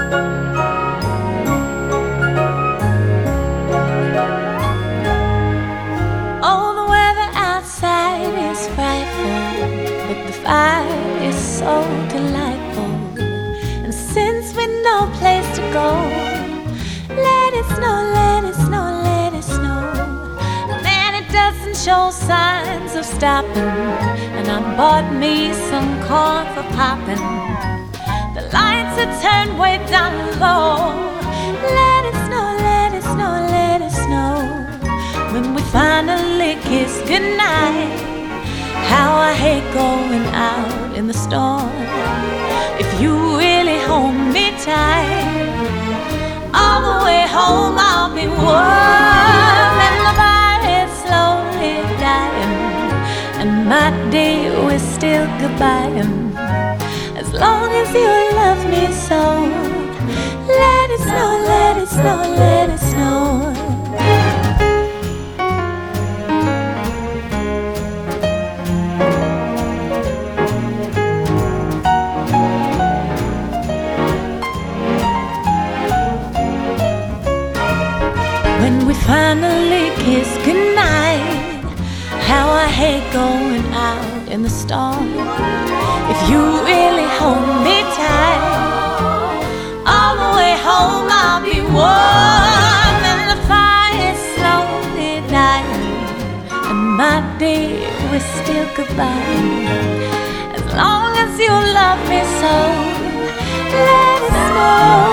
Oh, the weather outside is frightful, but the fire is so delightful. And since we've no place to go, let it snow, let it snow, let it snow. Man, it doesn't show signs of stopping, and I bought me some corn for popping. The lights are turned way down low. Let it snow, let it snow, let it snow. When we finally kiss goodnight, how I hate going out in the storm. If you really hold me tight, all the way home I'll be warm. And the fire is slowly dying, and my day will still goodbye. As long as you love me so, let it snow, let it snow, let it snow. When we finally kiss goodnight, how I hate going out in the storm. If you really hold me tight, all the way home I'll be warm. And the fire is slowly dying, and my day will still goodbye. As long as you love me so, let it snow.